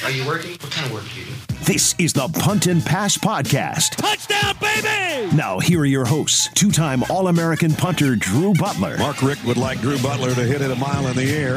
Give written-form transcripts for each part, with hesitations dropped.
Are you working? What kind of work do you do? This is the Punt and Pass Podcast. Touchdown, baby! Now, here are your hosts, two-time All-American punter Drew Butler. Mark Richt would like Drew Butler to hit it a mile in the air.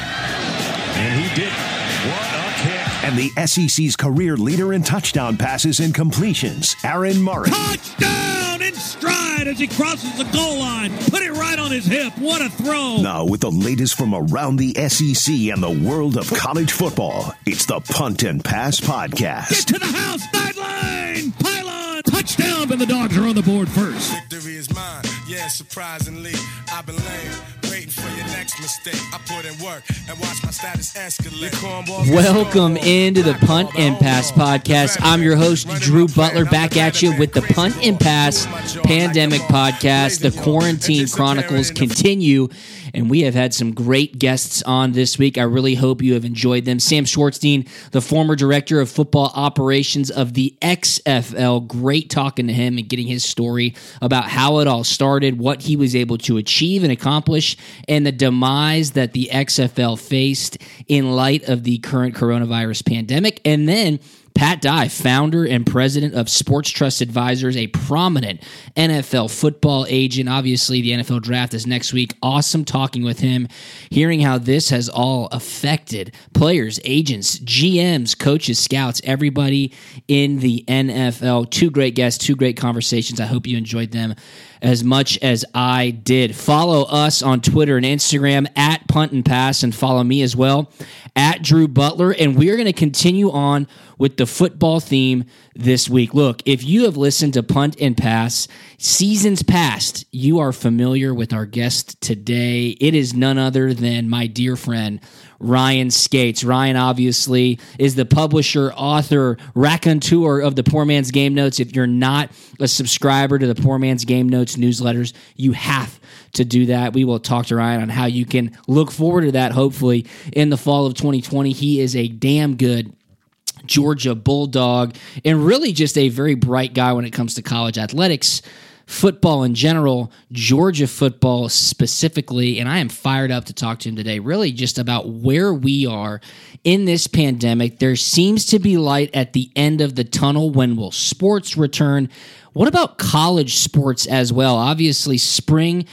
And he did. What a kick. And the SEC's career leader in touchdown passes and completions, Aaron Murray. Touchdown in stride as he crosses the goal line. Put it right on his hip. What a throw. Now, with the latest from around the SEC and the world of college football, it's the Punt and Pass Podcast. Get to the house, sideline, pylon, touchdown, and the Dogs are on the board first. Victory is mine, yeah, surprisingly. I've been lame, waiting for your next mistake. I put in work and watch my status escalate. Welcome into the Punt and Pass Podcast. I'm your host, Drew Butler, back at you with the Punt and Pass Pandemic Podcast. The Quarantine Chronicles continue, and we have had some great guests on this week. I really hope you have enjoyed them. Sam Schwartzstein, the former director of football operations of the XFL. Great talking to him and getting his story about how it all started, what he was able to achieve and accomplish, and the demise that the XFL faced in light of the current coronavirus pandemic. And then Pat Dye, founder and president of Sports Trust Advisors, a prominent NFL football agent. Obviously, the NFL draft is next week. Awesome talking with him, hearing how this has all affected players, agents, GMs, coaches, scouts, everybody in the NFL. Two great guests, two great conversations. I hope you enjoyed them as much as I did. Follow us on Twitter and Instagram at Punt and Pass, and follow me as well at Drew Butler. And we are going to continue on with the football theme this week. Look, if you have listened to Punt and Pass seasons past, you are familiar with our guest today. It is none other than my dear friend, Ryan Skates. Ryan, obviously, is the publisher, author, raconteur of the Poor Man's Game Notes. If you're not a subscriber to the Poor Man's Game Notes newsletters, you have to do that. We will talk to Ryan on how you can look forward to that, hopefully, in the fall of 2020. He is a damn good Georgia Bulldog and really just a very bright guy when it comes to college athletics, football in general, Georgia football specifically, and I am fired up to talk to him today really just about where we are in this pandemic. There seems to be light at the end of the tunnel. When will sports return? What about college sports as well? Obviously, spring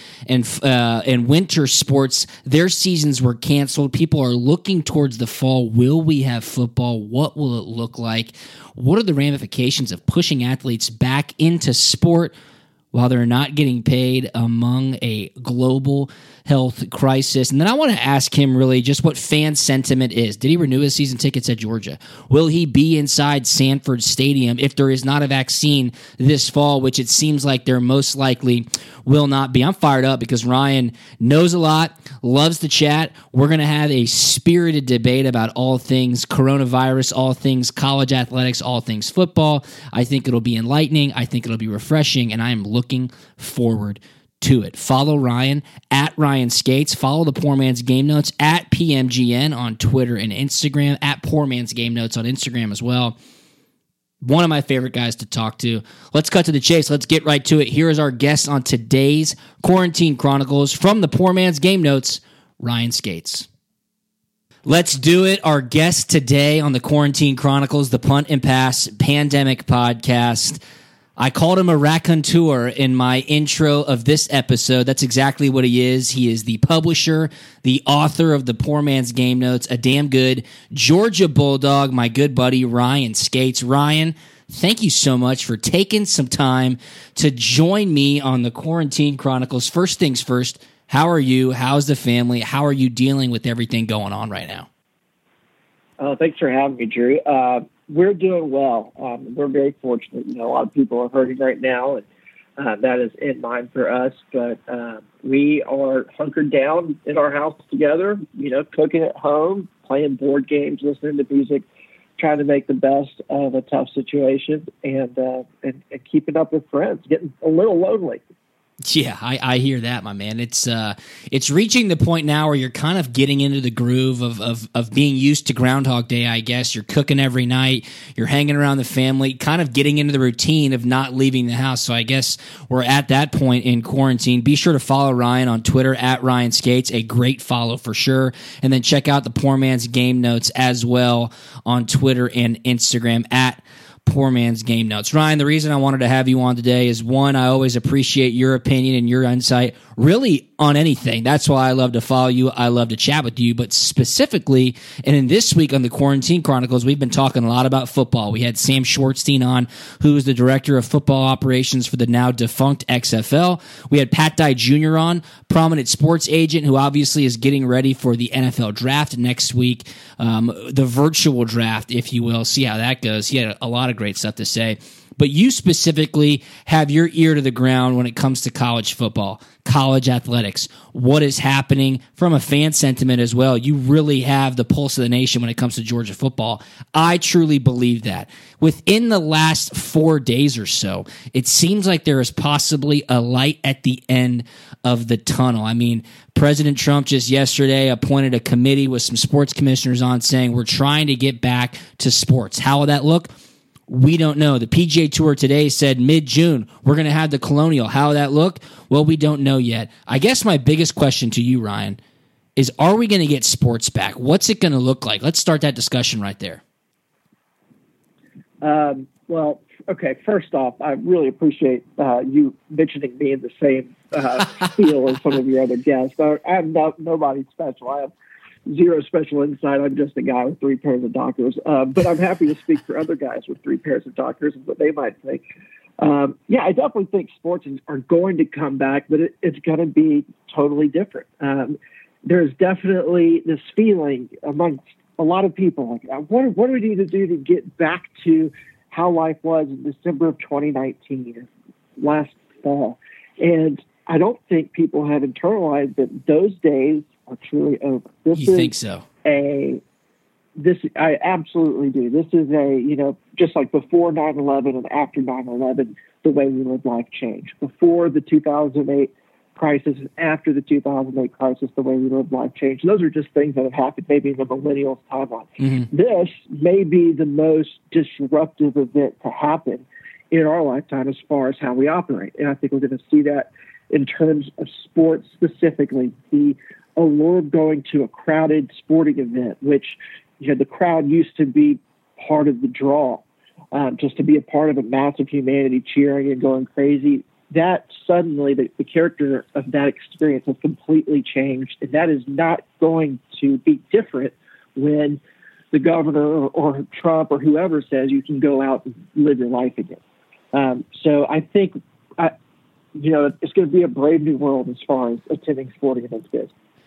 and winter sports, their seasons were canceled. People are looking towards the fall. Will we have football? What will it look like? What are the ramifications of pushing athletes back into sport while they're not getting paid among a global health crisis? And then I want to ask him really just what fan sentiment is. Did he renew his season tickets at Georgia? Will he be inside Sanford Stadium if there is not a vaccine this fall, which it seems like there most likely will not be? I'm fired up because Ryan knows a lot, loves to chat. We're going to have a spirited debate about all things coronavirus, all things college athletics, all things football. I think it'll be enlightening. I think it'll be refreshing, and I am looking forward to it. Follow Ryan at Ryan Skates. Follow the Poor Man's Game Notes at PMGN on Twitter and Instagram, at Poor Man's Game Notes on Instagram as well. One of my favorite guys to talk to. Let's cut to the chase. Let's get right to it. Here is our guest on today's Quarantine Chronicles from the Poor Man's Game Notes, Ryan Skates. Let's do it. Our guest today on the Quarantine Chronicles, the Punt and Pass Pandemic Podcast. I called him a raconteur in my intro of this episode. That's exactly what he is. He is the publisher, the author of the Poor Man's Game Notes, a damn good Georgia Bulldog, my good buddy Ryan Skates. Ryan, thank you so much for taking some time to join me on the Quarantine Chronicles. First things first, how are you? How's the family? How are you dealing with everything going on right now? Thanks for having me, Drew. We're doing well. We're very fortunate. A lot of people are hurting right now, and that is in mind for us. But we are hunkered down in our house together, cooking at home, playing board games, listening to music, trying to make the best of a tough situation, and keeping up with friends, getting a little lonely. Yeah, I hear that, my man. It's reaching the point now where you're kind of getting into the groove of being used to Groundhog Day, I guess. You're cooking every night, you're hanging around the family, kind of getting into the routine of not leaving the house. So I guess we're at that point in quarantine. Be sure to follow Ryan on Twitter at Ryan Skates, a great follow for sure. And then check out the Poor Man's Game Notes as well on Twitter and Instagram at Poor Man's Game Notes. Ryan, the reason I wanted to have you on today is, one, I always appreciate your opinion and your insight really on anything. That's why I love to follow you. I love to chat with you. But specifically, and in this week on the Quarantine Chronicles, we've been talking a lot about football. We had Sam Schwartzstein on, who is the director of football operations for the now defunct XFL. We had Pat Dye Jr. on, prominent sports agent who obviously is getting ready for the NFL draft next week, the virtual draft, if you will. See how that goes. He had a lot of great stuff to say. But you specifically have your ear to the ground when it comes to college football, college athletics, what is happening from a fan sentiment as well. You really have the pulse of the nation when it comes to Georgia football. I truly believe that. Within the last 4 days or so, it seems like there is possibly a light at the end of the tunnel. I mean, President Trump just yesterday appointed a committee with some sports commissioners on saying we're trying to get back to sports. How will that look? We don't know. The PGA Tour today said mid-June, we're going to have the Colonial. How will that look? Well, we don't know yet. I guess my biggest question to you, Ryan, is are we going to get sports back? What's it going to look like? Let's start that discussion right there. Well, okay, first off, I really appreciate you mentioning me in the same field as some of your other guests. I'm nobody special. I have zero special insight. I'm just a guy with 3 pairs of doctors. But I'm happy to speak for other guys with 3 pairs of doctors and what they might think. Yeah, I definitely think sports are going to come back, but it's going to be totally different. There's definitely this feeling amongst a lot of people, like, what do we need to do to get back to how life was in December of 2019, last fall? And I don't think people have internalized that those days are truly over. You think so? I absolutely do. This is just like before 9/11 and after 9/11, the way we live life changed. Before the 2008 crisis and after the 2008 crisis, the way we live life changed. Those are just things that have happened maybe in the millennials timeline. Mm-hmm. This may be the most disruptive event to happen in our lifetime as far as how we operate. And I think we're going to see that in terms of sports specifically. The allure of going to a crowded sporting event, which the crowd used to be part of the draw, just to be a part of a massive humanity cheering and going crazy. That suddenly, the character of that experience has completely changed, and that is not going to be different when the governor or Trump or whoever says you can go out and live your life again. So I think, it's going to be a brave new world as far as attending sporting events goes.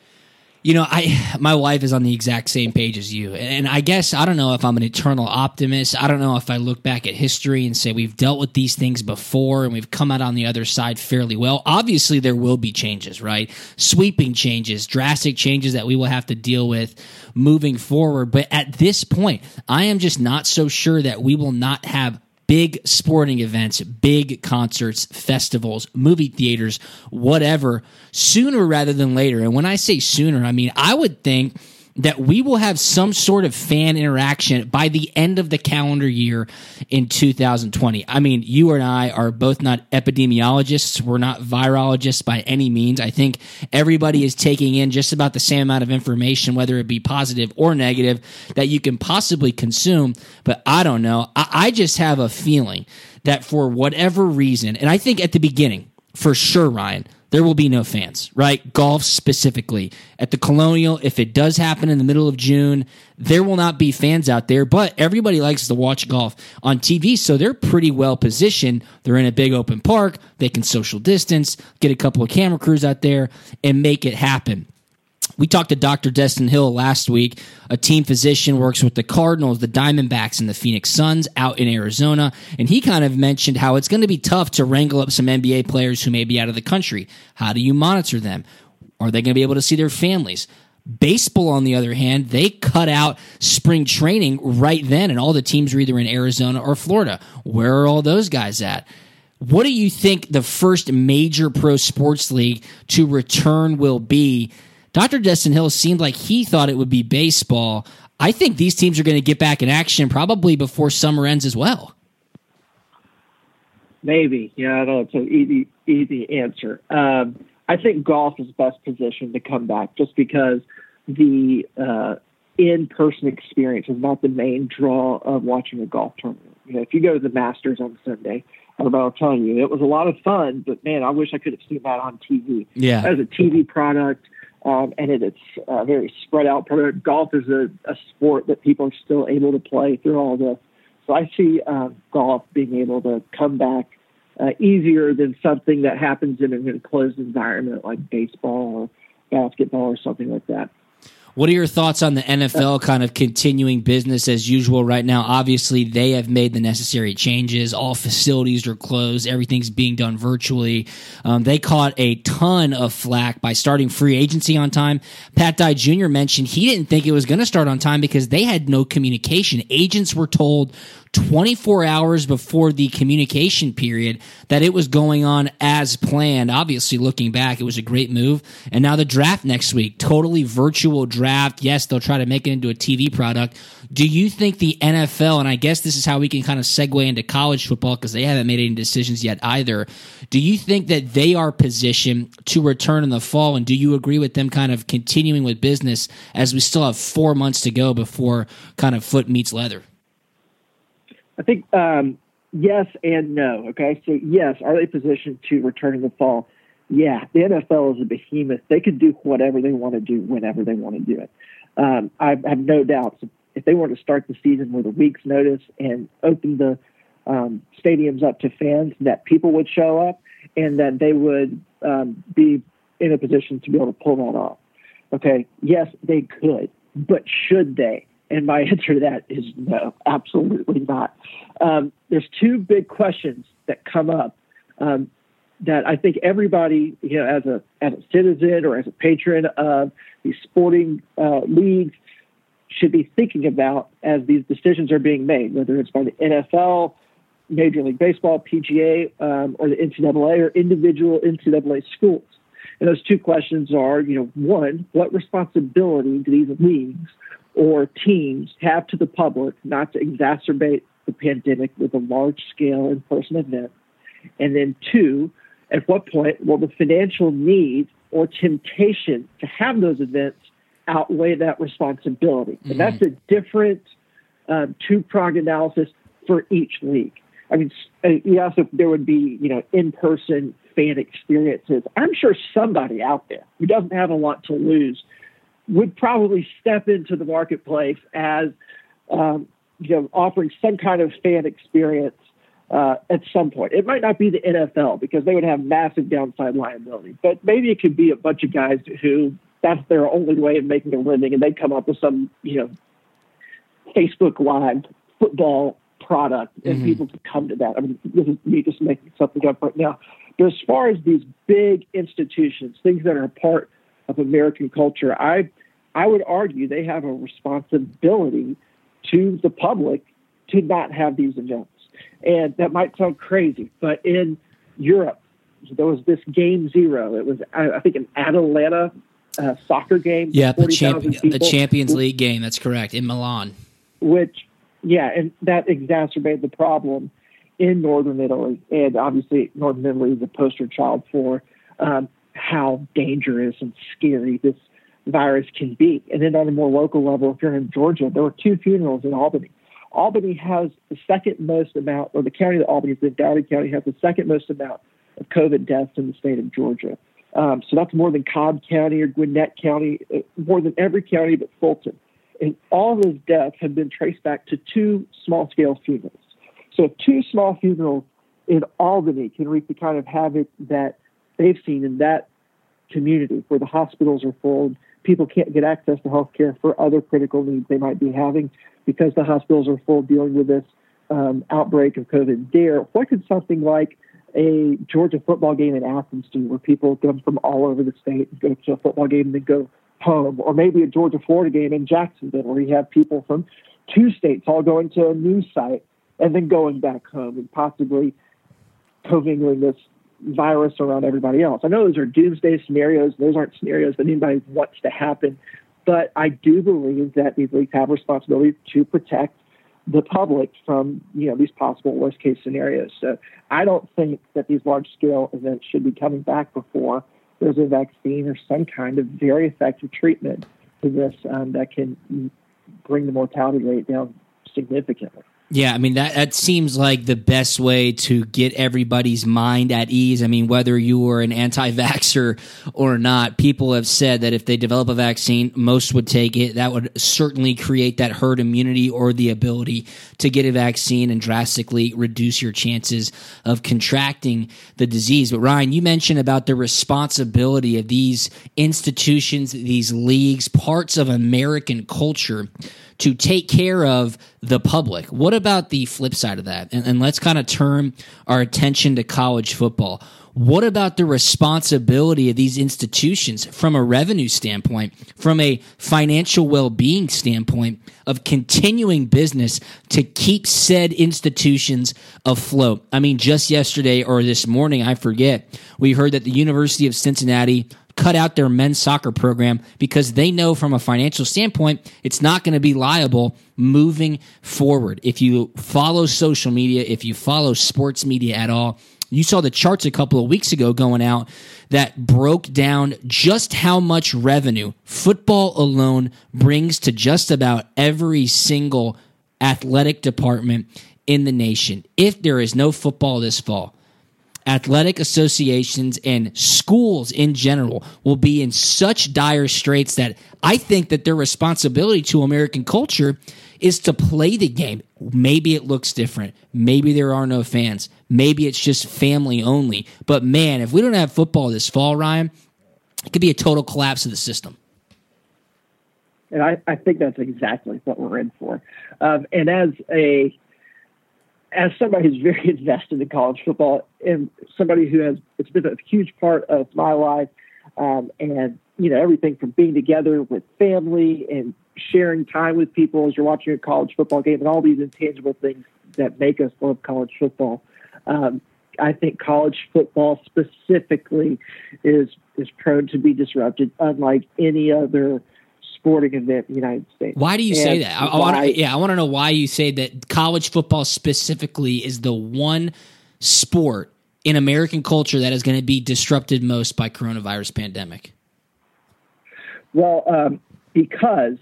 My wife is on the exact same page as you. And I guess, I don't know if I'm an eternal optimist. I don't know if I look back at history and say we've dealt with these things before and we've come out on the other side fairly well. Obviously, there will be changes, right? Sweeping changes, drastic changes that we will have to deal with moving forward. But at this point, I am just not so sure that we will not have big sporting events, big concerts, festivals, movie theaters, whatever, sooner rather than later. And when I say sooner, I mean, I would think that we will have some sort of fan interaction by the end of the calendar year in 2020. I mean, you and I are both not epidemiologists. We're not virologists by any means. I think everybody is taking in just about the same amount of information, whether it be positive or negative, that you can possibly consume. But I don't know. I just have a feeling that for whatever reason, and I think at the beginning, for sure, Ryan, there will be no fans, right? Golf specifically. At the Colonial, if it does happen in the middle of June, there will not be fans out there, but everybody likes to watch golf on TV, so they're pretty well positioned. They're in a big open park. They can social distance, get a couple of camera crews out there, and make it happen. We talked to Dr. Destin Hill last week, a team physician, works with the Cardinals, the Diamondbacks, and the Phoenix Suns out in Arizona, and he kind of mentioned how it's going to be tough to wrangle up some NBA players who may be out of the country. How do you monitor them? Are they going to be able to see their families? Baseball, on the other hand, they cut out spring training right then, and all the teams are either in Arizona or Florida. Where are all those guys at? What do you think the first major pro sports league to return will be? Dr. Destin Hill seemed like he thought it would be baseball. I think these teams are going to get back in action probably before summer ends as well. Maybe. Yeah, I know it's an easy answer. I think golf is best positioned to come back just because the in-person experience is not the main draw of watching a golf tournament. You know, if you go to the Masters on Sunday, I'll tell you, it was a lot of fun, but man, I wish I could have seen that on TV. Yeah. As a TV product, and it's a very spread out product. Golf is a sport that people are still able to play through all this. So I see golf being able to come back easier than something that happens in an enclosed environment like baseball or basketball or something like that. What are your thoughts on the NFL kind of continuing business as usual right now? Obviously, they have made the necessary changes. All facilities are closed. Everything's being done virtually. They caught a ton of flack by starting free agency on time. Pat Dye Jr. mentioned he didn't think it was going to start on time because they had no communication. Agents were told 24 hours before the communication period that it was going on as planned. Obviously, looking back, it was a great move. And now the draft next week, totally virtual draft. Yes, they'll try to make it into a TV product. Do you think the NFL, and I guess this is how we can kind of segue into college football because they haven't made any decisions yet either, do you think that they are positioned to return in the fall? And do you agree with them kind of continuing with business as we still have 4 months to go before kind of foot meets leather? I think yes and no. Okay, so yes, are they positioned to return in the fall? Yeah, the NFL is a behemoth. They can do whatever they want to do whenever they want to do it. I have no doubts if they were to start the season with a week's notice and open the stadiums up to fans, that people would show up and that they would be in a position to be able to pull that off. Okay, yes, they could, but should they? And my answer to that is no, absolutely not. There's two big questions that come up that I think everybody, you know, as a citizen or as a patron of these sporting leagues should be thinking about as these decisions are being made, whether it's by the NFL, Major League Baseball, PGA, or the NCAA or individual NCAA schools. And those two questions are, you know, one, what responsibility do these leagues or teams have to the public not to exacerbate the pandemic with a large-scale in-person event? And then two, at what point will the financial need or temptation to have those events outweigh that responsibility? And that's a different two-pronged analysis for each league. I mean, yes, if there would be, you know, in-person fan experiences, I'm sure somebody out there who doesn't have a lot to lose would probably step into the marketplace as, you know, offering some kind of fan experience at some point. It might not be the NFL because they would have massive downside liability, but maybe it could be a bunch of guys who that's their only way of making a living, and they come up with some, you know, Facebook Live football product, and people can come to that. I mean, this is me just making something up right now. But as far as these big institutions, things that are a part of American culture, I would argue they have a responsibility to the public to not have these events. And that might sound crazy, but in Europe, there was this Game Zero. It was, I think, an Atalanta soccer game. Yeah, the Champions League game. That's correct, in Milan. Which, yeah, and that exacerbated the problem in northern Italy. And obviously, northern Italy is a poster child for how dangerous and scary this virus can be. And then on a more local level, if you're in Georgia, there were 2 funerals in Albany. Albany has the second most amount, or the county that Albany is in, Downey County, has the second most amount of COVID deaths in the state of Georgia. So that's more than Cobb County or Gwinnett County, more than every county but Fulton. And all of those deaths have been traced back to 2 small-scale funerals. So if 2 small funerals in Albany can wreak the kind of havoc that they've seen in that community where the hospitals are full, people can't get access to health care for other critical needs they might be having because the hospitals are full dealing with this outbreak of COVID there, what could something like a Georgia football game in Athens do, where people come from all over the state and go to a football game and then go home? Or maybe a Georgia-Florida game in Jacksonville, where you have people from 2 states all going to a news site and then going back home and possibly commingling this virus around everybody else. I know those are doomsday scenarios. Those aren't scenarios that anybody wants to happen. But I do believe that these leagues have a responsibility to protect the public from, these possible worst case scenarios. So I don't think that these large scale events should be coming back before there's a vaccine or some kind of very effective treatment to this that can bring the mortality rate down significantly. Yeah, I mean, that seems like the best way to get everybody's mind at ease. I mean, whether you are an anti-vaxxer or not, people have said that if they develop a vaccine, most would take it. That would certainly create that herd immunity or the ability to get a vaccine and drastically reduce your chances of contracting the disease. But Ryan, you mentioned about the responsibility of these institutions, these leagues, parts of American culture to take care of the public. What about the flip side of that? And let's kind of turn our attention to college football. What about the responsibility of these institutions from a revenue standpoint, from a financial well-being standpoint, of continuing business to keep said institutions afloat? I mean, just yesterday or this morning, I forget, we heard that the University of Cincinnati cut out their men's soccer program because they know from a financial standpoint it's not going to be liable moving forward. If you follow social media, if you follow sports media at all, you saw the charts a couple of weeks ago going out that broke down just how much revenue football alone brings to just about every single athletic department in the nation. If there is no football this fall, athletic associations and schools in general will be in such dire straits that I think that their responsibility to American culture is to play the game. Maybe it looks different. Maybe there are no fans. Maybe it's just family only. But man, if we don't have football this fall, Ryan, it could be a total collapse of the system. And I think that's exactly what we're in for. And as somebody who's very invested in college football and somebody it's been a huge part of my life, and, everything from being together with family and sharing time with people as you're watching a college football game and all these intangible things that make us love college football. I think college football specifically is prone to be disrupted, unlike any other sporting event in the United States. Why do you say that? I want to know why you say that college football specifically is the one sport in American culture that is going to be disrupted most by coronavirus pandemic. Well, because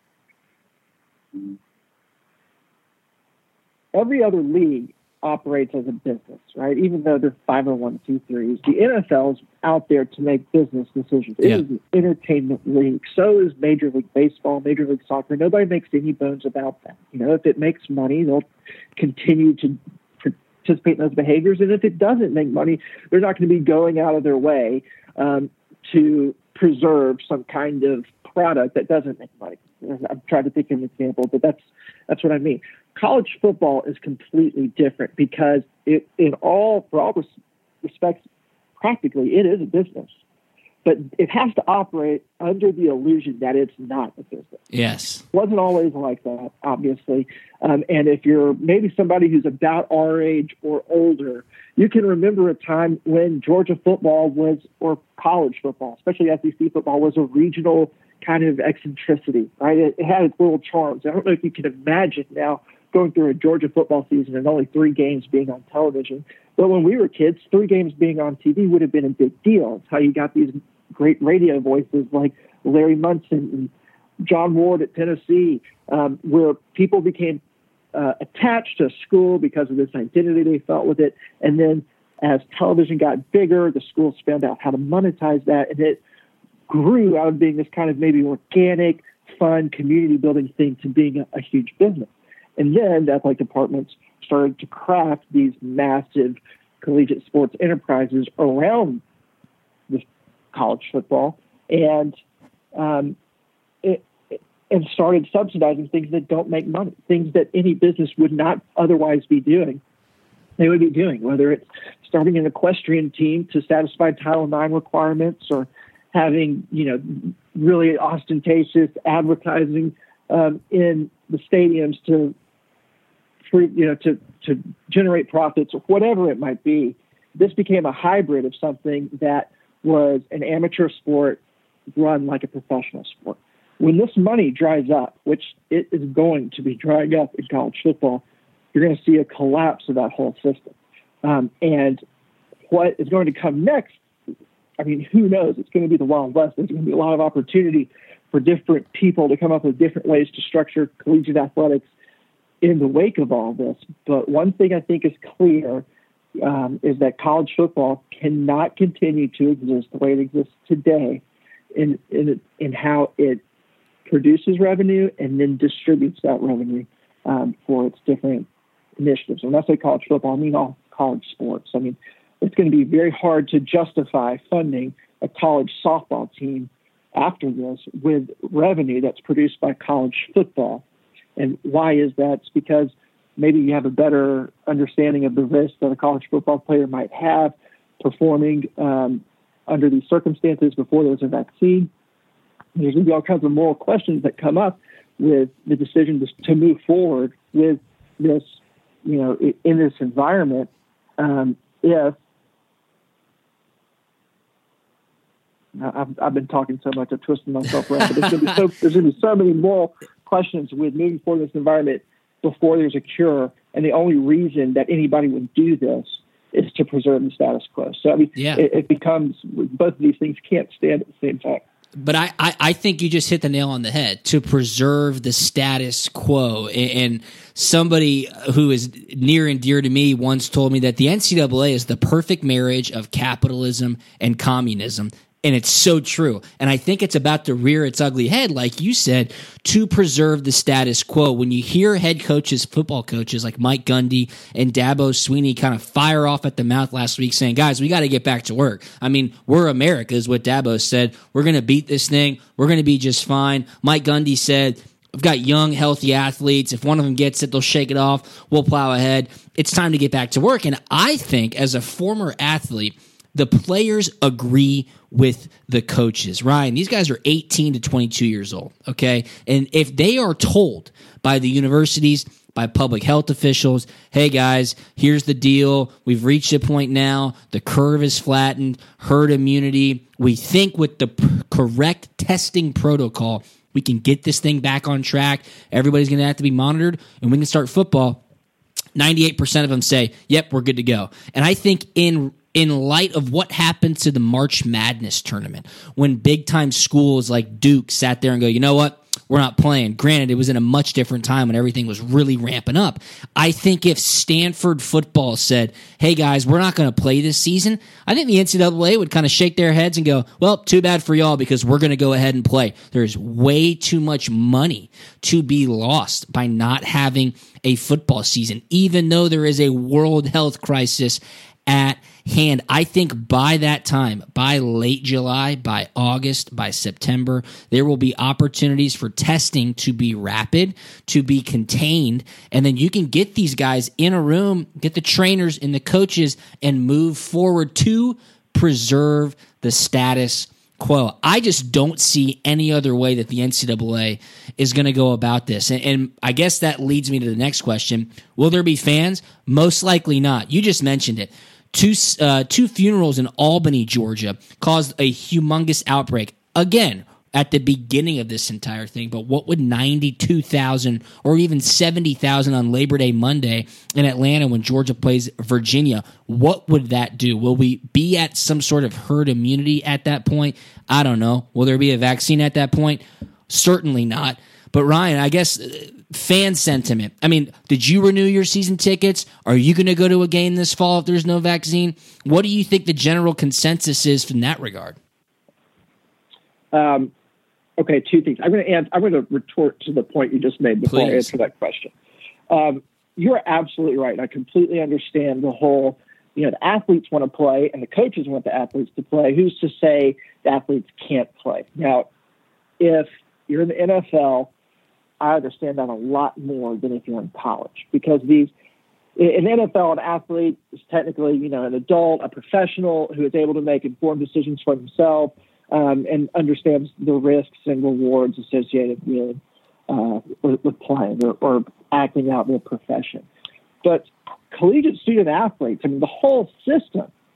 every other league operates as a business, right? Even though they're 501c3s, the NFL is out there to make business decisions. It is an entertainment league. So is Major League Baseball, Major League Soccer. Nobody makes any bones about that. If it makes money, they'll continue to participate in those behaviors. And if it doesn't make money, they're not going to be going out of their way to preserve some kind of product that doesn't make money. I'm trying to think of an example, but that's what I mean. College football is completely different because for all respects, practically it is a business, but it has to operate under the illusion that it's not a business. Yes. It wasn't always like that, obviously. And if you're maybe somebody who's about our age or older, you can remember a time when Georgia football or college football, especially SEC football, was a regional kind of eccentricity, right? It had its little charms. I don't know if you can imagine now going through a Georgia football season and only 3 games being on television. But when we were kids, 3 games being on TV would have been a big deal. It's how you got these great radio voices like Larry Munson and John Ward at Tennessee, where people became attached to school because of this identity they felt with it. And then as television got bigger, the schools found out how to monetize that, and it grew out of being this kind of maybe organic, fun, community-building thing to being a huge business. And then the athletic departments started to craft these massive collegiate sports enterprises around this college football, and started subsidizing things that don't make money, things that any business would not otherwise be doing. They would be doing, whether it's starting an equestrian team to satisfy Title IX requirements, or having really ostentatious advertising in the stadiums to generate profits, or whatever it might be. this became a hybrid of something that was an amateur sport run like a professional sport. When this money dries up, which it is going to be drying up in college football, you're going to see a collapse of that whole system. And what is going to come next, I mean, who knows? It's going to be the Wild West. There's going to be a lot of opportunity for different people to come up with different ways to structure collegiate athletics in the wake of all this. But one thing I think is clear is that college football cannot continue to exist the way it exists today in how it produces revenue and then distributes that revenue for its different initiatives. When I say college football, I mean all college sports. I mean, it's going to be very hard to justify funding a college softball team after this with revenue that's produced by college football. And why is that? It's because maybe you have a better understanding of the risk that a college football player might have performing under these circumstances before there's a vaccine. There's going to be all kinds of moral questions that come up with the decision to move forward with this, in this environment. If I've been talking so much, I've twisted myself around, but there's going to be so many moral questions with moving forward in this environment before there's a cure. And the only reason that anybody would do this is to preserve the status quo. So, I mean, it becomes, both of these things can't stand at the same time. But I think you just hit the nail on the head, to preserve the status quo. And somebody who is near and dear to me once told me that the NCAA is the perfect marriage of capitalism and communism. And it's so true. And I think it's about to rear its ugly head, like you said, to preserve the status quo. When you hear head coaches, football coaches like Mike Gundy and Dabo Swinney kind of fire off at the mouth last week saying, guys, we got to get back to work. I mean, we're America is what Dabo said. We're going to beat this thing. We're going to be just fine. Mike Gundy said, we've got young, healthy athletes. If one of them gets it, they'll shake it off. We'll plow ahead. It's time to get back to work. And I think as a former athlete, the players agree with the coaches. Ryan, these guys are 18 to 22 years old, okay? And if they are told by the universities, by public health officials, hey guys, here's the deal. We've reached a point now. The curve is flattened. Herd immunity. We think with the correct testing protocol, we can get this thing back on track. Everybody's going to have to be monitored, and we can start football. 98% of them say, yep, we're good to go. And I think in light of what happened to the March Madness tournament, when big-time schools like Duke sat there and go, you know what, we're not playing. Granted, it was in a much different time when everything was really ramping up. I think if Stanford football said, hey, guys, we're not going to play this season, I think the NCAA would kind of shake their heads and go, well, too bad for y'all because we're going to go ahead and play. There's way too much money to be lost by not having a football season, even though there is a world health crisis at hand. I think by that time, by late July, by August, by September, there will be opportunities for testing to be rapid, to be contained, and then you can get these guys in a room, get the trainers and the coaches, and move forward to preserve the status quo. I just don't see any other way that the NCAA is going to go about this. And I guess that leads me to the next question. Will there be fans? Most likely not. You just mentioned it. Two funerals in Albany, Georgia, caused a humongous outbreak. Again, at the beginning of this entire thing, but what would 92,000 or even 70,000 on Labor Day Monday in Atlanta when Georgia plays Virginia, what would that do? Will we be at some sort of herd immunity at that point? I don't know. Will there be a vaccine at that point? Certainly not. But Ryan, I guess fan sentiment. I mean, did you renew your season tickets? Are you going to go to a game this fall if there's no vaccine? What do you think the general consensus is in that regard? Okay, two things. I'm going to retort to the point you just made before I answer that question. You're absolutely right. I completely understand the whole, the athletes want to play and the coaches want the athletes to play. Who's to say the athletes can't play? Now, if you're in the NFL, I understand that a lot more than if you're in college, because in the NFL, an athlete is technically, an adult, a professional who is able to make informed decisions for himself, and understands the risks and rewards associated with playing or acting out their profession. But collegiate student athletes, the whole system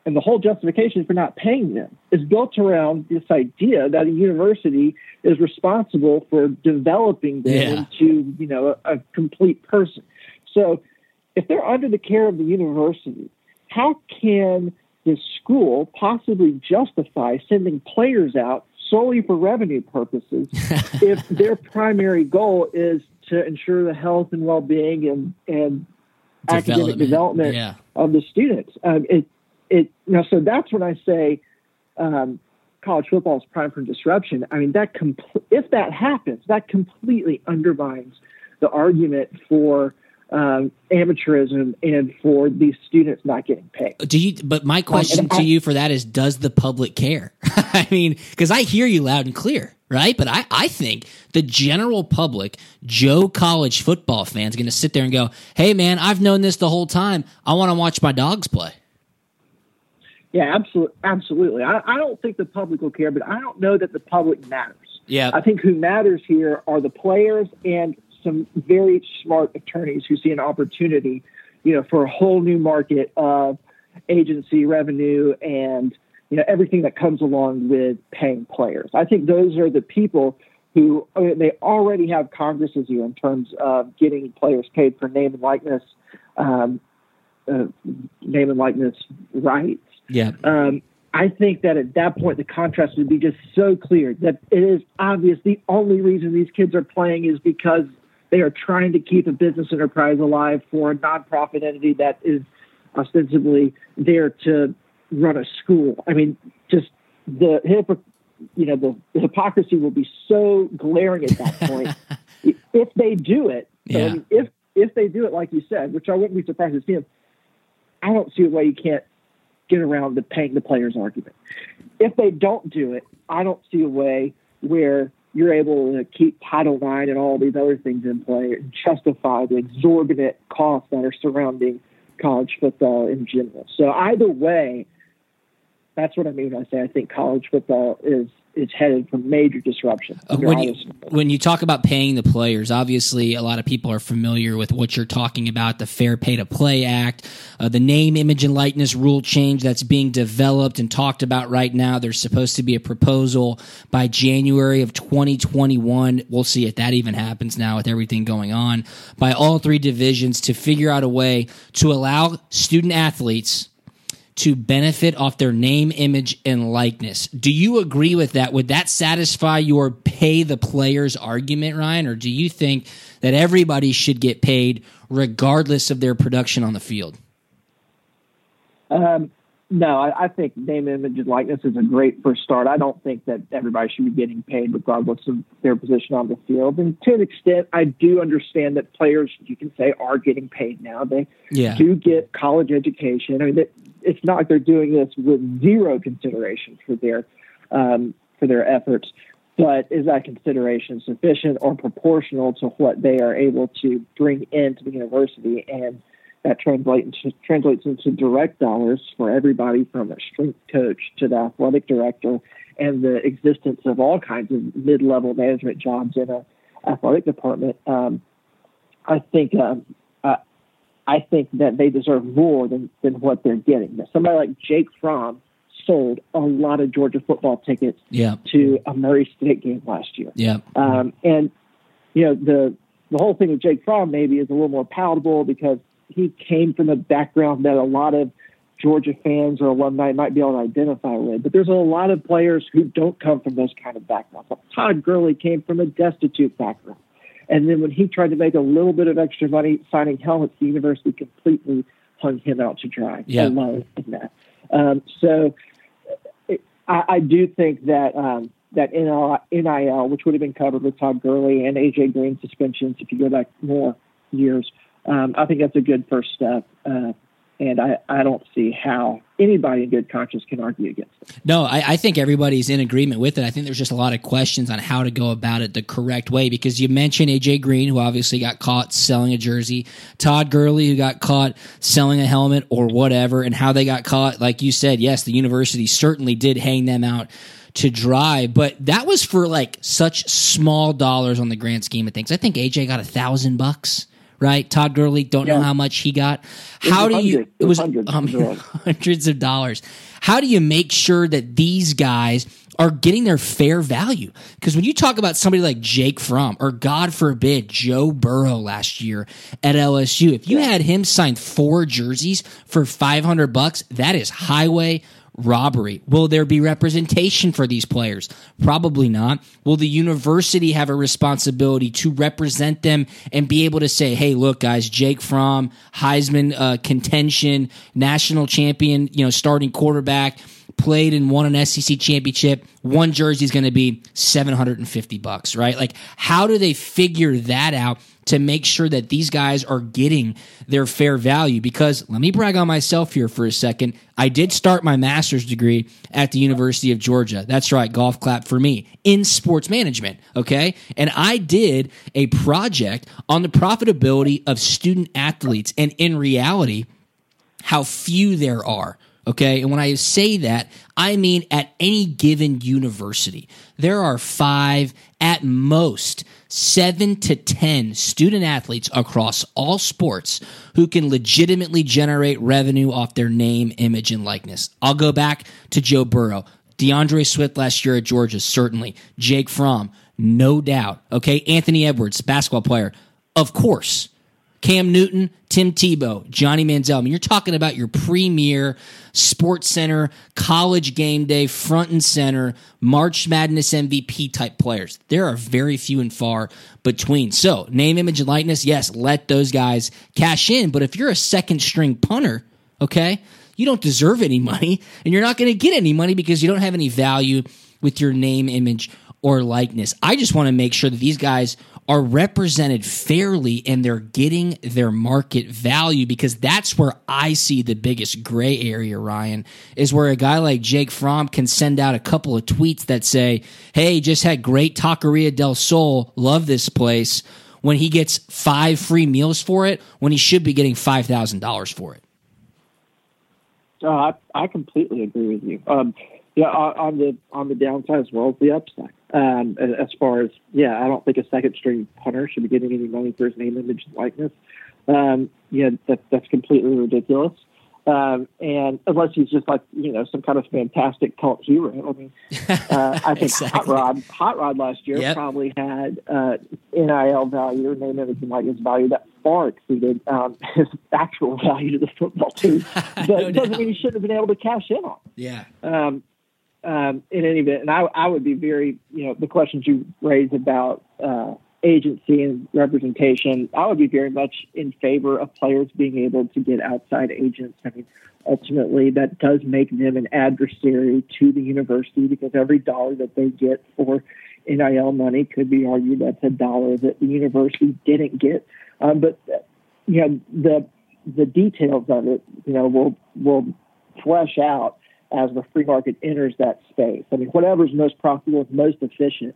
and the whole justification for not paying them is built around this idea that a university is responsible for developing them into, a complete person. So if they're under the care of the university, how can the school possibly justify sending players out solely for revenue purposes if their primary goal is to ensure the health and well-being and academic development of the students? So that's when I say college football is primed for disruption. I mean, if that happens, that completely undermines the argument for amateurism and for these students not getting paid. But my question to you for that is, does the public care? I mean, because I hear you loud and clear, right? But I think the general public, Joe college football fans, going to sit there and go, hey, man, I've known this the whole time. I want to watch my dogs play. Yeah, absolutely. I don't think the public will care, but I don't know that the public matters. Yeah, I think who matters here are the players and some very smart attorneys who see an opportunity, for a whole new market of agency revenue and, everything that comes along with paying players. I think those are the people who they already have Congresses here in terms of getting players paid for name and likeness rights. Yeah. I think that at that point, the contrast would be just so clear that it is obvious the only reason these kids are playing is because they are trying to keep a business enterprise alive for a nonprofit entity that is ostensibly there to run a school. I mean, just the hypocrisy will be so glaring at that point if they do it. So, yeah. I mean, if they do it, like you said, which I wouldn't be surprised to see them, I don't see a way you can't get around the paying the players argument. If they don't do it, I don't see a way where you're able to keep Title IX and all these other things in play and justify the exorbitant costs that are surrounding college football in general. So either way, that's what I mean when I say I think college football is headed for major disruption. When you talk about paying the players, obviously a lot of people are familiar with what you're talking about, the Fair Pay to Play Act, the name, image, and likeness rule change that's being developed and talked about right now. There's supposed to be a proposal by January of 2021. We'll see if that even happens now with everything going on, by all three divisions to figure out a way to allow student athletes to benefit off their name, image, and likeness. Do you agree with that? Would that satisfy your pay the players argument, Ryan? Or do you think that everybody should get paid regardless of their production on the field? No, I think name, image, and likeness is a great first start. I don't think that everybody should be getting paid regardless of their position on the field. And to an extent, I do understand that players, you can say, are getting paid now. They do get college education. I mean, it's not like they're doing this with zero consideration for their efforts. But is that consideration sufficient or proportional to what they are able to bring into the university? And that translates into direct dollars for everybody from a strength coach to the athletic director and the existence of all kinds of mid-level management jobs in an athletic department. I think that they deserve more than what they're getting. Now, somebody like Jake Fromm sold a lot of Georgia football tickets to a Murray State game last year. Yeah. And the whole thing with Jake Fromm maybe is a little more palatable because he came from a background that a lot of Georgia fans or alumni might be able to identify with. But there's a lot of players who don't come from those kind of backgrounds. Like Todd Gurley came from a destitute background. And then when he tried to make a little bit of extra money signing helmets, the university completely hung him out to dry alone in that. So I do think that that NIL, which would have been covered with Todd Gurley and A.J. Green suspensions if you go back more years, I think that's a good first step. And I don't see how anybody in good conscience can argue against it. No, I think everybody's in agreement with it. I think there's just a lot of questions on how to go about it the correct way, because you mentioned A.J. Green, who obviously got caught selling a jersey, Todd Gurley, who got caught selling a helmet or whatever, and how they got caught. Like you said, yes, the university certainly did hang them out to dry, but that was for like such small dollars on the grand scheme of things. I think A.J. got $1,000. right? Todd Gurley, don't know how much he got. How do you? It was hundreds of dollars. How do you make sure that these guys are getting their fair value? Because when you talk about somebody like Jake Fromm, or God forbid, Joe Burrow last year at LSU, if you had him sign 4 jerseys for $500, that is highway robbery. Will there be representation for these players? Probably not. Will the university have a responsibility to represent them and be able to say, hey, look, guys, Jake Fromm, Heisman contention, national champion, starting quarterback, played and won an SEC championship, one jersey is going to be $750, right? Like, how do they figure that out to make sure that these guys are getting their fair value? Because let me brag on myself here for a second. I did start my master's degree at the University of Georgia. That's right, golf clap for me, in sports management, okay? And I did a project on the profitability of student athletes, and in reality, how few there are. Okay, and when I say that, I mean at any given university, there are 5, at most 7 to 10 student athletes across all sports who can legitimately generate revenue off their name, image, and likeness. I'll go back to Joe Burrow, DeAndre Swift last year at Georgia, certainly. Jake Fromm, no doubt. Okay, Anthony Edwards, basketball player, of course. Cam Newton, Tim Tebow, Johnny Manziel. I mean, you're talking about your premier Sports Center, College Game Day, front and center, March Madness MVP type players. There are very few and far between. So, name, image, and likeness, yes, let those guys cash in. But if you're a second string punter, okay, you don't deserve any money, and you're not going to get any money because you don't have any value with your name, image, or likeness. I just want to make sure that these guys are represented fairly and they're getting their market value, because that's where I see the biggest gray area, Ryan, is where a guy like Jake Fromm can send out a couple of tweets that say, hey, just had great Taqueria del Sol, love this place, when he gets 5 free meals for it, when he should be getting $5,000 for it. I completely agree with you. On the downside as well as the upside. As far as, I don't think a second string punter should be getting any money for his name, image, and likeness. That's completely ridiculous. And unless he's just like, some kind of fantastic cult hero. I mean, I think exactly. Hot Rod last year probably had NIL value, name, image, and likeness value that far exceeded his actual value to the football team. But it doesn't mean he shouldn't have been able to cash in on. Yeah. In any event, and I would be very, the questions you raised about agency and representation, I would be very much in favor of players being able to get outside agents. I mean, ultimately, that does make them an adversary to the university, because every dollar that they get for NIL money could be argued that's a dollar that the university didn't get. But the details of it, will flesh out as the free market enters that space. I mean, whatever's most profitable, most efficient,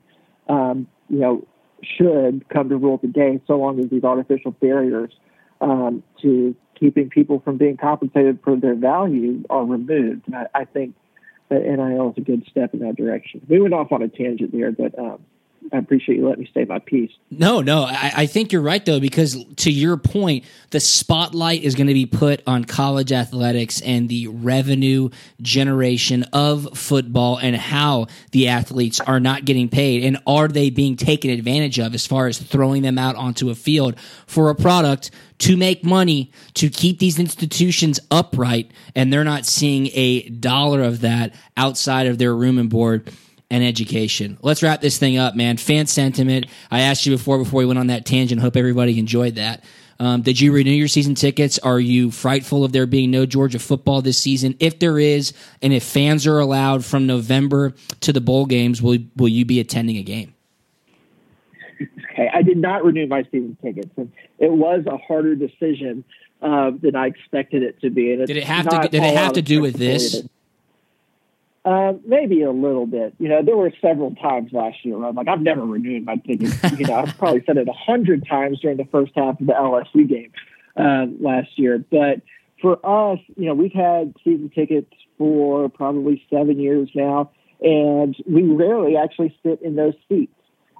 should come to rule the day, so long as these artificial barriers to keeping people from being compensated for their value are removed. And I think that NIL is a good step in that direction. We went off on a tangent there, but I appreciate you letting me say my piece. No, I think you're right, though, because to your point, the spotlight is going to be put on college athletics and the revenue generation of football and how the athletes are not getting paid, and are they being taken advantage of as far as throwing them out onto a field for a product to make money, to keep these institutions upright, and they're not seeing a dollar of that outside of their room and board and education. Let's wrap this thing up, man. Fan sentiment. I asked you before we went on that tangent. Hope everybody enjoyed that. Did you renew your season tickets? Are you frightful of there being no Georgia football this season? If there is, and if fans are allowed from November to the bowl games, will you be attending a game? Okay, I did not renew my season tickets, and it was a harder decision than I expected it to be. And did it have to do with this? Maybe a little bit. There were several times last year where I'm like, I've never renewed my tickets. I've probably said it 100 times during the first half of the LSU game last year. But for us, we've had season tickets for probably 7 years now, and we rarely actually sit in those seats.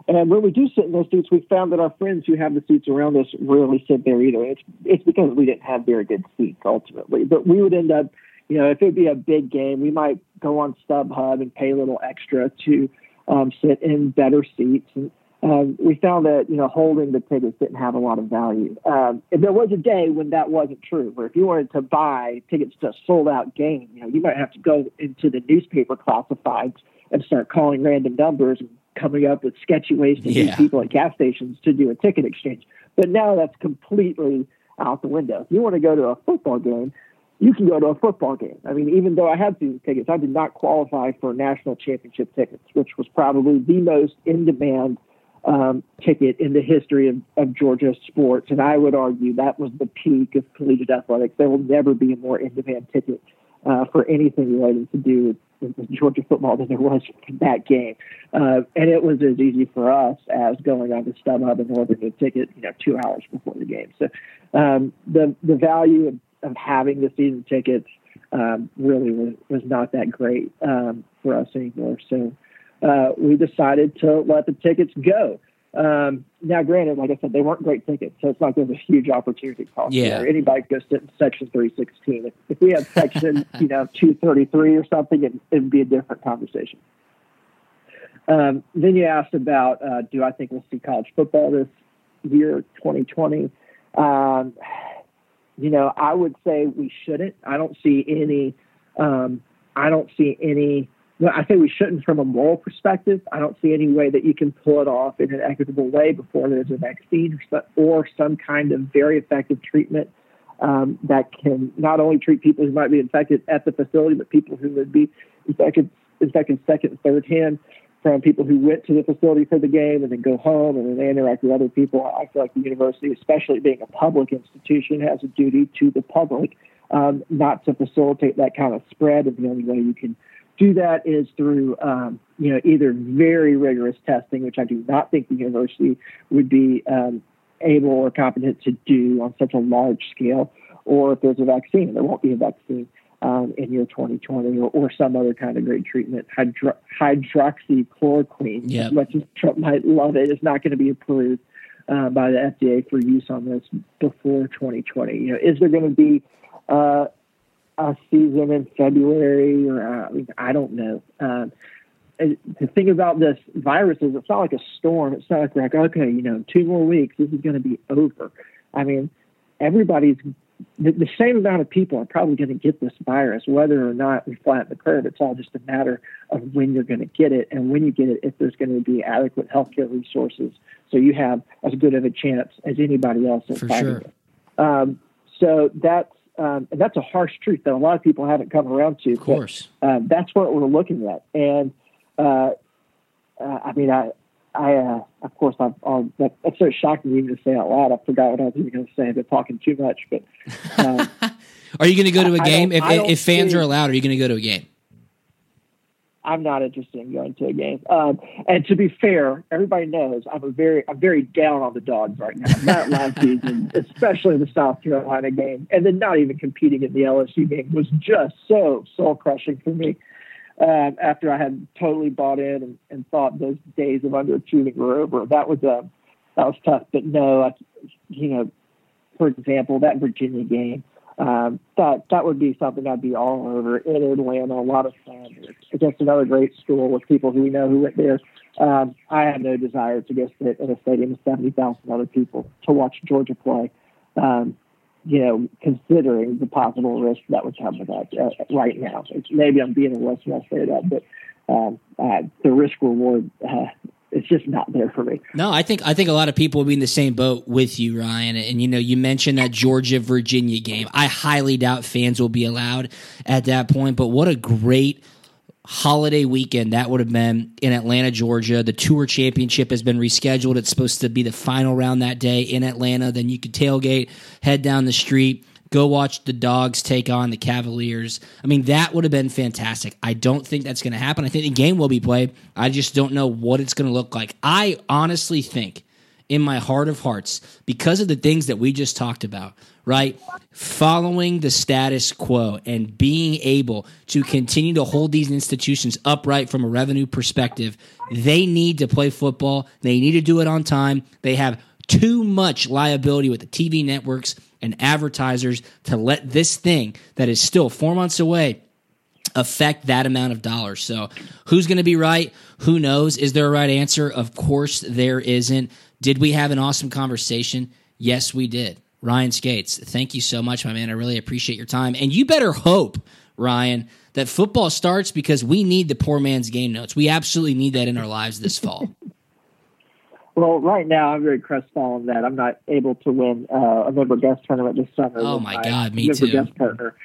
And when we do sit in those seats, we found that our friends who have the seats around us rarely sit there either. It's because we didn't have very good seats ultimately. But we would end up, if it would be a big game, we might go on StubHub and pay a little extra to sit in better seats. And we found that, holding the tickets didn't have a lot of value. And there was a day when that wasn't true, where if you wanted to buy tickets to a sold-out game, you might have to go into the newspaper classifieds and start calling random numbers and coming up with sketchy ways to meet people at gas stations to do a ticket exchange. But now that's completely out the window. If you want to go to a football game, you can go to a football game. I mean, even though I had season tickets, I did not qualify for national championship tickets, which was probably the most in-demand ticket in the history of Georgia sports. And I would argue that was the peak of collegiate athletics. There will never be a more in-demand ticket for anything related to do with Georgia football than there was for that game. And it was as easy for us as going on to StubHub and ordering a ticket, 2 hours before the game. So the value of having the season tickets really was not that great for us anymore. So we decided to let the tickets go. Now, granted, like I said, they weren't great tickets, so it's not there's a huge opportunity cost there. Anybody could go sit in section 316. If we had section, 233 or something, it'd be a different conversation. Then you asked about, do I think we'll see college football this year, 2020? I would say we shouldn't. I don't see any. Well, I think we shouldn't from a moral perspective. I don't see any way that you can pull it off in an equitable way before there's a vaccine or some kind of very effective treatment that can not only treat people who might be infected at the facility, but people who would be infected second and third hand from people who went to the facility for the game and then go home and then they interact with other people. I feel like the university, especially being a public institution, has a duty to the public not to facilitate that kind of spread. And the only way you can do that is through, either very rigorous testing, which I do not think the university would be able or competent to do on such a large scale, or if there's a vaccine. There won't be a vaccine in year 2020 or some other kind of great treatment. Hydroxychloroquine, as much as Trump might love it, is not going to be approved by the FDA for use on this before 2020. Is there going to be a season in February, or I don't know. The thing about this virus is it's not like a storm. It's not like we're like, okay, 2 more weeks, this is going to be over. I mean, everybody's the same amount of people are probably going to get this virus, whether or not we flatten the curve. It's all just a matter of when you're going to get it, and when you get it, if there's going to be adequate healthcare resources, so you have as good of a chance as anybody else at fighting it. So that's a harsh truth that a lot of people haven't come around to. Of course. But, that's what we're looking at. And, of course, that's so shocking even to say out loud. I forgot what I was even going to say. I've been talking too much. But are you going to go to a game? If fans are allowed, are you going to go to a game? I'm not interested in going to a game. And to be fair, everybody knows I'm very down on the Dogs right now. Not last season, especially the South Carolina game, and then not even competing in the LSU game was just so soul crushing for me. After I had totally bought in and thought those days of underachieving were over, that was tough. But no, for example, that Virginia game. That would be something I'd be all over in Atlanta. A lot of fun against another great school with people who we know who went there. I have no desire to go sit in a stadium with 70,000 other people to watch Georgia play. Considering the possible risk that would come with that right now. Maybe I'm being a wuss when I say that, but the risk reward. It's just not there for me. No, I think a lot of people will be in the same boat with you, Ryan. And you mentioned that Georgia-Virginia game. I highly doubt fans will be allowed at that point. But what a great holiday weekend that would have been in Atlanta, Georgia. The tour championship has been rescheduled. It's supposed to be the final round that day in Atlanta. Then you could tailgate, head down the street, go watch the Dogs take on the Cavaliers. I mean, that would have been fantastic. I don't think that's going to happen. I think the game will be played. I just don't know what it's going to look like. I honestly think in my heart of hearts, because of the things that we just talked about, right? Following the status quo and being able to continue to hold these institutions upright from a revenue perspective, they need to play football. They need to do it on time. They have too much liability with the TV networks and advertisers to let this thing that is still 4 months away affect that amount of dollars. So who's going to be right? Who knows? Is there a right answer? Of course there isn't. Did we have an awesome conversation? Yes, we did. Ryan Skates, thank you so much, my man. I really appreciate your time. And you better hope, Ryan, that football starts, because we need the poor man's game notes. We absolutely need that in our lives this fall. Well, right now I'm very crestfallen that I'm not able to win a member guest tournament this summer. Oh my God, me too. Guest partner.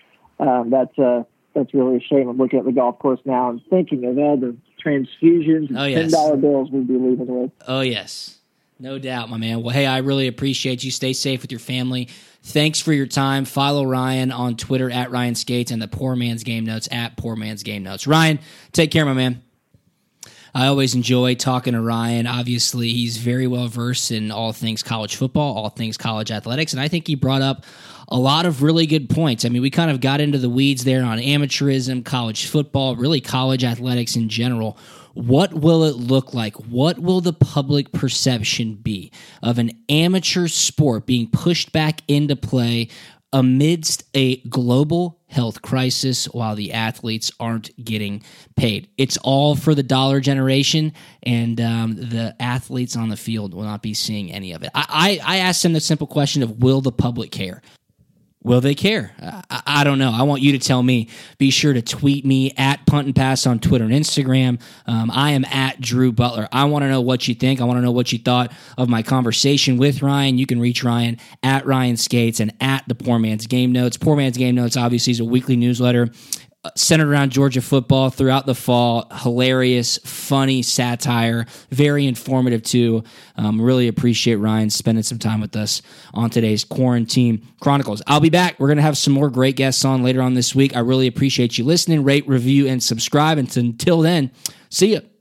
That's really a shame. I'm looking at the golf course now and thinking of all the transfusions and $10 bills we'd be leaving with. Oh yes, no doubt, my man. Well, hey, I really appreciate you. Stay safe with your family. Thanks for your time. Follow Ryan on Twitter at Ryan Skates and the Poor Man's Game Notes at Poor Man's Game Notes. Ryan, take care, my man. I always enjoy talking to Ryan. Obviously, he's very well versed in all things college football, all things college athletics, and I think he brought up a lot of really good points. I mean, we kind of got into the weeds there on amateurism, college football, really college athletics in general. What will it look like? What will the public perception be of an amateur sport being pushed back into play amidst a global health crisis while the athletes aren't getting paid? It's all for the dollar generation, and the athletes on the field will not be seeing any of it. I asked them the simple question of, will the public care? Will they care? I don't know. I want you to tell me. Be sure to tweet me at Punt and Pass on Twitter and Instagram. I am at Drew Butler. I want to know what you think. I want to know what you thought of my conversation with Ryan. You can reach Ryan at Ryan Skates and at the Poor Man's Game Notes. Poor Man's Game Notes obviously is a weekly newsletter centered around Georgia football throughout the fall. Hilarious, funny satire, very informative too. Really appreciate Ryan spending some time with us on today's Quarantine Chronicles. I'll be back. We're going to have some more great guests on later on this week. I really appreciate you listening. Rate, review, and subscribe. And until then, see ya.